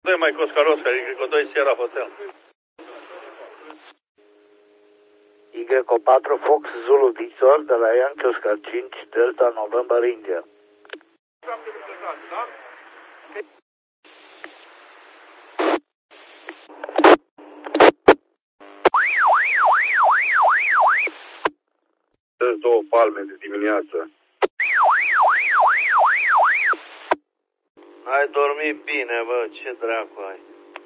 2 mai Oscar Oscar, Y2 Sierra Hotel. Y4 Fox Zulu Victor de la Yankee Oscar 5 Delta November India. Dă-ți 2 palme de dimineață. Ai dormit bine, bă, ce dracu ai?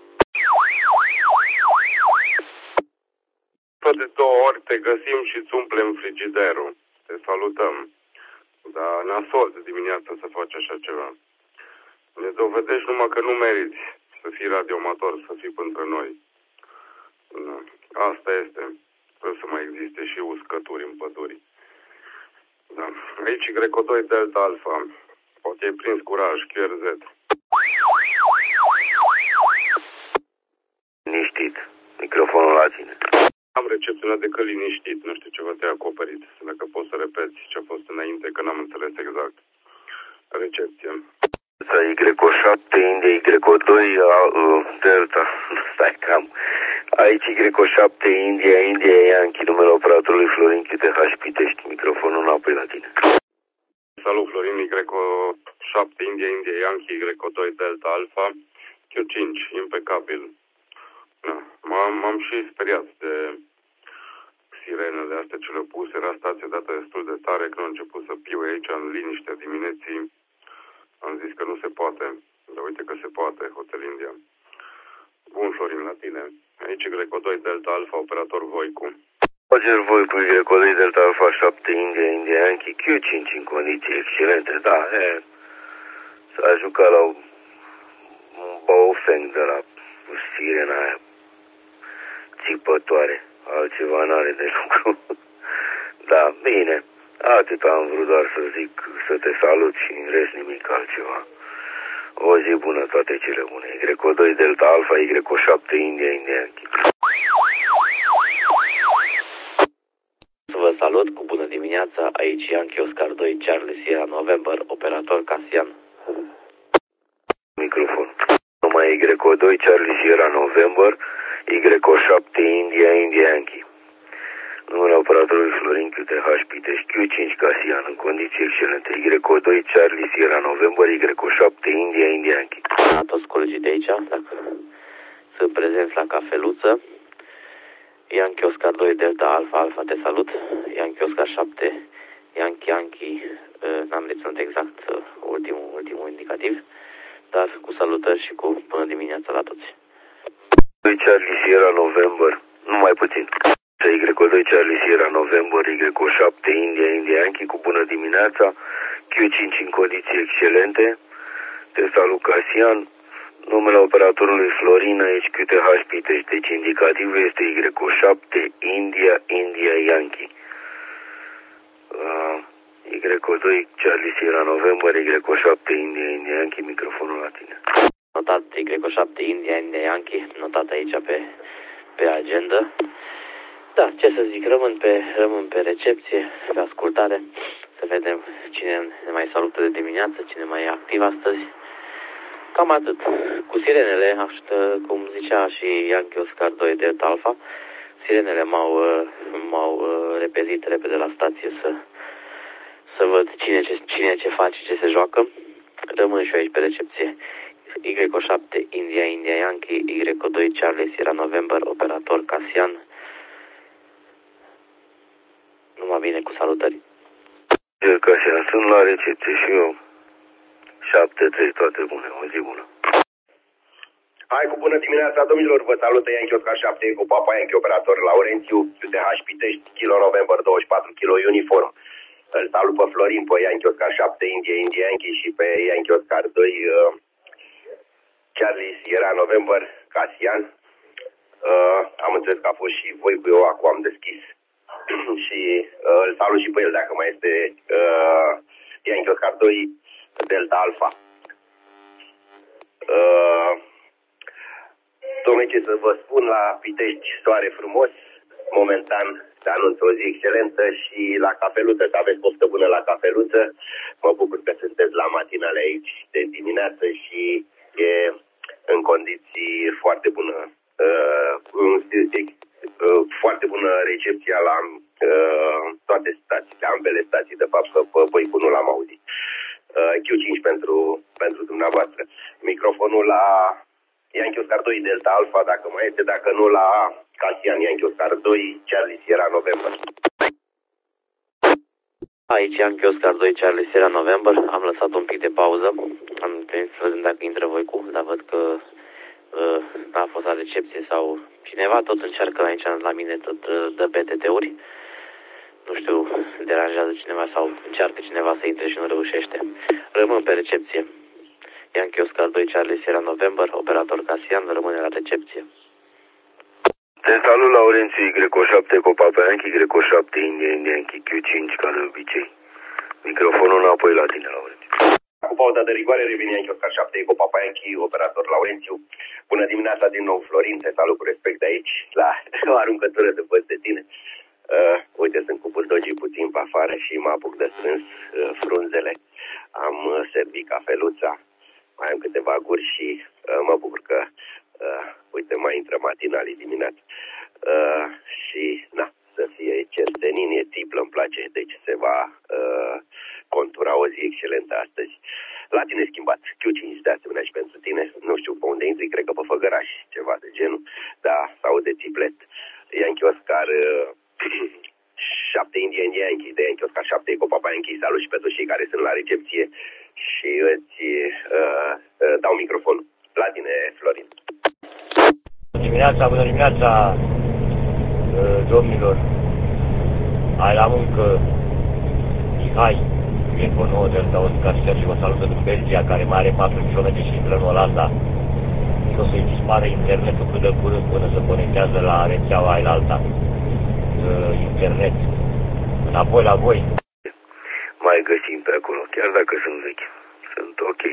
Tot de 2 ori te găsim și îți umplem frigiderul. Te salutăm. Dar nasol de dimineață să faci așa ceva. Ne dovedești numai că nu meriți să fii radioamator, să fii între noi. Asta este. Trebuie să mai existe și uscături în păduri. Da. Aici Y2 Delta Alpha. Poate ai prins curaj, QRZ. Liniștit. Microfonul la tine. Am recepționat de că liniștit. Nu știu ce vă te-a acoperit. Dacă poți să repeți ce a fost înainte, că n-am înțeles exact. Recepție. Y7, India, Y2, Delta. Stai cam. Aici Y7, India, Yankee, numele operatorului Florin QTH Pitești. Microfonul înapoi la tine. Salut, Florin, Y7, India, Yankee, Y2 Delta Alpha, Q5, impecabil. Da. M-am și speriat de sirenele astea cele puse. Era stație dată destul de tare, când au început să piue aici în liniștea dimineții. Am zis că nu se poate, dar uite că se poate, Hotel India. Bun, Florin, la tine. Aici Y2 Delta Alpha, operator Voicu. Roger Voicu, Y2 Delta Alpha 7, India, Yankee, Q5 în condiții excelente. Da, s-a jucat la un Baofeng de la sirena aia țipătoare. Altceva n-are de lucru. Da, bine. Atât am vrut doar să zic, să te salut și în rest nimic altceva. O zi bună, toate cele bune. Y2 Delta Alpha, Y7 India, Yankee. Să vă salut, cu bună dimineața, aici Yankee Oscar 2 Charlie Sierra November, operator Casian. Microfon. Numai Y2 Charlie Sierra November, Y7 India, Yankee. Numele operatorului Florin QTH Pitești, Q5 Casian, în condiții excelente. Y2 Charlie Sierra November, Y7 India, Yankee. Toți colegii de aici, dacă sunt prezenți la cafeluță. Yankee Oscar 2 Delta Alpha, Alpha te salut. Yankee Oscar 7, Yankee, n-am reținut exact ultimul indicativ, dar cu salutări și cu bună dimineața la toți. Y2 Charlie Sierra November, numai puțin. Y2 Charlie Sierra November, Y7 India, Yankee, cu bună dimineața. Q5 în condiții excelente. Te salut, Casian. Numele operatorului Florin, aici QTH Pitești. Deci indicativul este Y7 India, Yankee. Y2 Charlie Sierra November, Y7 India, Yankee, microfonul la tine. Notat Y7 India, Yankee, notat aici pe agenda. Da, ce să zic, rămân pe recepție, pe ascultare, să vedem cine ne mai salută de dimineață, cine mai e activ astăzi. Cam atât. Cu sirenele, cum zicea și Yankee Oscar 2 Delta Alpha, sirenele m-au repezit repede la stație să văd cine ce face, ce se joacă. Rămân și eu aici pe recepție. Y7 India, Yankee, Y2 Charlie Sierra November, operator Casian. Numai bine, cu salutări. Casian, sunt la recepție și eu. 7-3, toate bune, o zi bună. Hai, cu bună dimineața, domnilor, vă salută Yankee Oscar 7 cu Papa Yankee, operator Laurențiu, QTH Pitești, Kilo November 24, Kilo Uniform. Îl salut pe Florin, pe Yankee Oscar 7 India, Yankee și pe Yankee Oscar 2 Charlie Sierra November, Casian. Am înțeles că a fost și voi cu eu, acum am deschis. Și îl salut și pe el, dacă mai este Yankee Oscar 2 Delta Alpha. Dom'le, ce să vă spun, la Pitești soare frumos, momentan se anunță o zi excelentă și la cafeluță, să aveți poftă bună la cafeluță. Mă bucur că sunteți la matinale aici de dimineață și e în condiții foarte bună. Foarte bună recepția la toate stațiile, ambele stații, de fapt, că voi nu l-am auzit. Q5 pentru dumneavoastră. Microfonul la Yankee Oscar 2 Delta Alpha, dacă mai este, dacă nu la Casian Yankee Oscar 2 Charlie Sierra November. Aici Yankee Oscar 2 Charlie Sierra November. Am lăsat un pic de pauză. Am venit să vedem dacă intră Voicu, dar văd că n-a fost la recepție sau cineva tot încearcă aici la mine, tot dă BTT-uri. Nu știu, deranjează cineva sau încearcă cineva să intre și nu reușește. Rămân pe recepție. Yankee Oscar 2 Charlie Sierra November, operator Casian, rămâne la recepție. Te salut, Laurențiu, Y7 cu Papa Yankee, Y7 India Yankee, Q5 ca de obicei. Microfonul înapoi la tine, Laurențiu. Cu pauza de rigoare revine Yankee Oscar 7 cu Papa Yankee, operator Laurențiu. Bună dimineața din nou, Florin, te salut cu respect de aici, la o aruncătură de văd de tine. Uite, sunt cu buldogii puțin pe afară și mă apuc de strâns frunzele. Am servit cafeluța, mai am câteva guri și mă bucur că, uite, mai intră matinalii dimineața. Și, na, să fie cersenin, e tiplă, îmi place, deci se va contura o zi excelentă astăzi. La tine schimbat, Q5 de asemenea și pentru tine, nu știu pe unde intri, cred că pe Făgăraș, ceva de genul, da, sau de tiplet. Yankee Oscar 7 Indian Yankee, de Yankee Oscar 7 cu Papa Yankee, salut și pe toți cei care sunt la recepție și îți dau microfonul. La tine, Florin. Bună dimineața, domnilor. Ai la muncă Mihai, Eco 9 Delta Oscar și vă salută din Belgia, care mai are 4 km și intră în Olanda. Și o să-i dispară internetul cât de curând până se conectează la rețeaua ailalta. Internet. Înapoi la voi. Mai găsim pe acolo, chiar dacă sunt vechi. Sunt ok.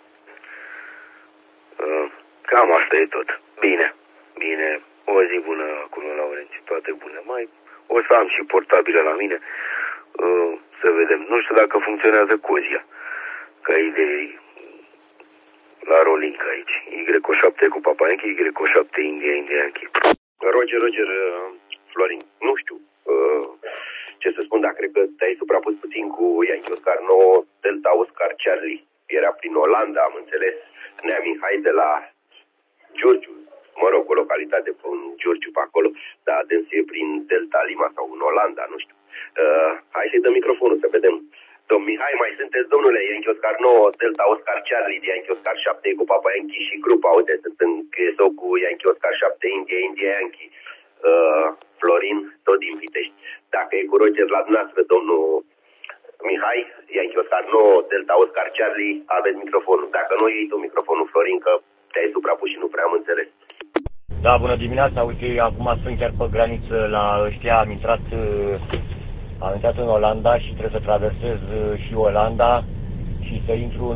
Cam asta e tot. Bine. O zi bună acolo, Laurențiu, toate bune. O să am și portabilă la mine. Să vedem. Nu știu dacă funcționează Cozia. Ca idei la rolling aici. Y7 cu Papa Yankee, Y7 India Yankee. Roger, Florin, nu știu ce să spun, dar cred că te-ai suprapus puțin cu Yankee Oscar 9 Delta Oscar Charlie. Era prin Olanda, am înțeles, Nea Mihai de la Giurgiu, mă rog, o localitate pe un Giurgiu pe acolo, dar dânsul e prin Delta Lima sau în Olanda, nu știu. Hai să-i dăm microfonul să vedem. Domn Mihai, mai sunteți, domnule, Yankee Oscar 9 Delta Oscar Charlie de Yankee Oscar 7 cu Papa Yankee și grupa, uite, sunt în QSO cu Yankee Oscar 7 India Yankee. Florin, tot din Pitești. Dacă e cu Roger la dumneavoastră, domnul Mihai, Yankee Oscar 9 Delta Oscar Charlie, aveți microfonul. Dacă nu, iei tu microfonul, Florin, că te-ai suprapus și nu prea am înțeles. Da, bună dimineața, uite, acum sunt chiar pe graniță la ăștia, am intrat în Olanda și trebuie să traversez și Olanda și să intru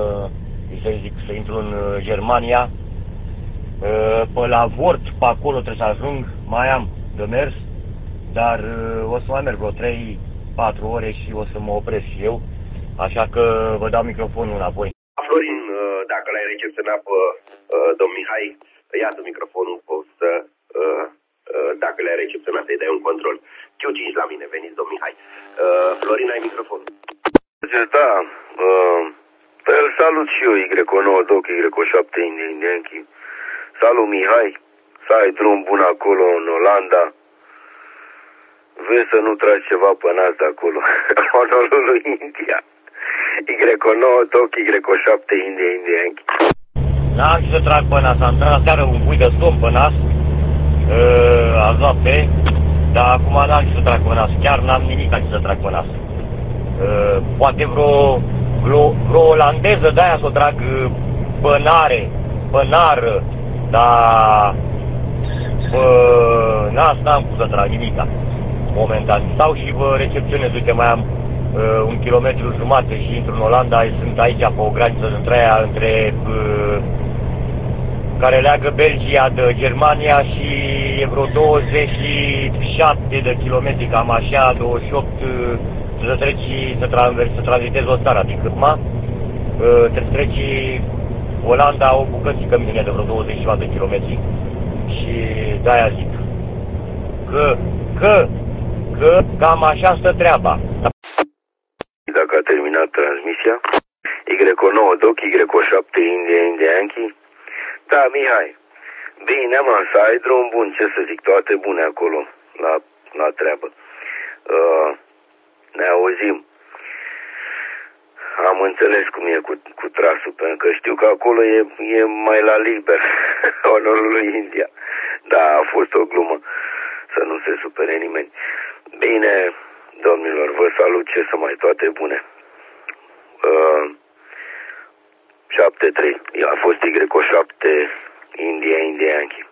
în Germania. Pe la Vort, pe acolo trebuie să ajung, mai am de mers, dar o să mai merg vreo 3-4 ore și o să mă opresc și eu, așa că vă dau microfonul înapoi. Florin, dacă l-ai recepționat pe domn Mihai, ia-tu microfonul, dacă le-ai recepționat, să-i dai un control. Q5 la mine, veniți, domn Mihai. Florin, ai microfonul. Da, îl salut și eu, Y9 Doc, Y7 Indian Yankee. Salut, Mihai, să ai drum bun acolo în Olanda. Vezi să nu tragi ceva pe nas de acolo. Honolulu, India. Y9 Doc, Y7 Indian Yankee. N-am ce să trag pe nas, am tras seară un pui de somn pe nas, am noapte, dar acum n-am ce să trag pe nas, chiar n-am nimic ce să trag pe nas. Poate vreo olandeză de-aia să o trag pe nară, dar pe nas n-am cum să trag nimica momentan. Stau și vă recepționez, uite, mai am 1,5 km și intru în Olanda, sunt aici pe o graniță între care leagă Belgia de Germania și e vreo 27 de kilometri, cam așa, 28, să treci, să tranzitezi o țară, adică trebuie să treci Olanda o bucățică mine de vreo 20 de kilometri. Și de-aia zic că cam așa stă treaba. Dacă a terminat transmisia, Y9 Doc, Y7 India Yankee. Da, Mihai. Bine, mă, să ai drum bun, ce să zic, toate bune acolo, la treabă. Ne auzim. Am înțeles cum e cu trasul, pentru că știu că acolo e mai la liber, onorul lui India. Da, a fost o glumă, să nu se supere nimeni. Bine, domnilor, vă salut, ce să mai, toate bune. 7-3, a fost Y7 India Yankee.